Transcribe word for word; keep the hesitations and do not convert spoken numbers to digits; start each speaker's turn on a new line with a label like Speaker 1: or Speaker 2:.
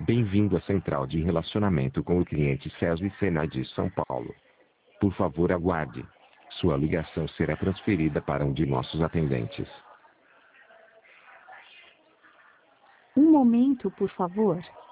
Speaker 1: Bem-vindo à Central de Relacionamento com o Cliente Cesve Senai de São Paulo. Por favor, aguarde. Sua ligação será transferida para um de nossos atendentes.
Speaker 2: Um momento, por favor.